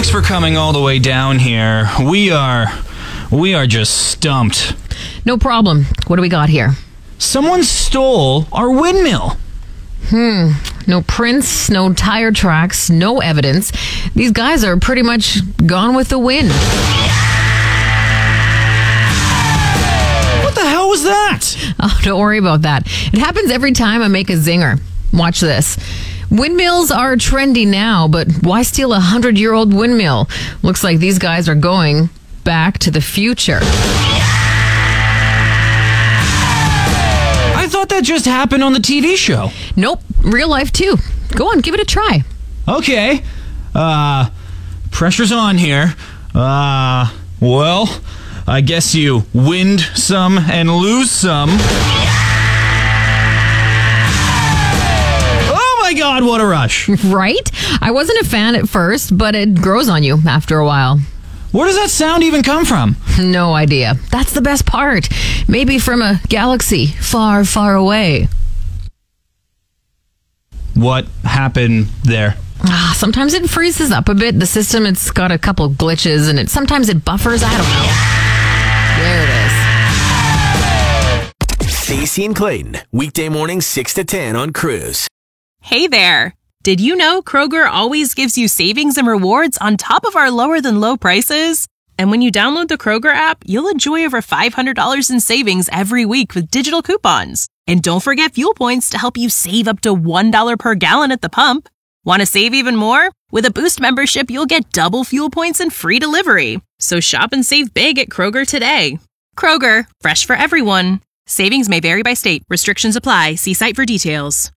Thanks for coming all the way down here. We are just stumped. No problem. What do we got here? Someone stole our windmill. No prints, no tire tracks, no evidence. These guys are pretty much gone with the wind. What the hell was that? Oh, don't worry about that. It happens every time I make a zinger. Watch this. Windmills are trendy now, but why steal a 100-year-old windmill? Looks like these guys are going back to the future. I thought that just happened on the TV show. Nope, real life too. Go on, give it a try. Okay. Pressure's on here. Well, I guess you win some and lose some. Oh my God, what a rush. Right? I wasn't a fan at first, but it grows on you after a while. Where does that sound even come from? No idea. That's the best part. Maybe from a galaxy far, far away. What happened there? Sometimes it freezes up a bit. The system, it's got a couple glitches, and sometimes it buffers. I don't know. There it is. Stacey and Clayton, weekday mornings 6 to 10 on Cruise. Hey there! Did you know Kroger always gives you savings and rewards on top of our lower than low prices? And when you download the Kroger app, you'll enjoy over $500 in savings every week with digital coupons. And don't forget fuel points to help you save up to $1 per gallon at the pump. Want to save even more? With a Boost membership, you'll get double fuel points and free delivery. So shop and save big at Kroger today. Kroger, fresh for everyone. Savings may vary by state. Restrictions apply. See site for details.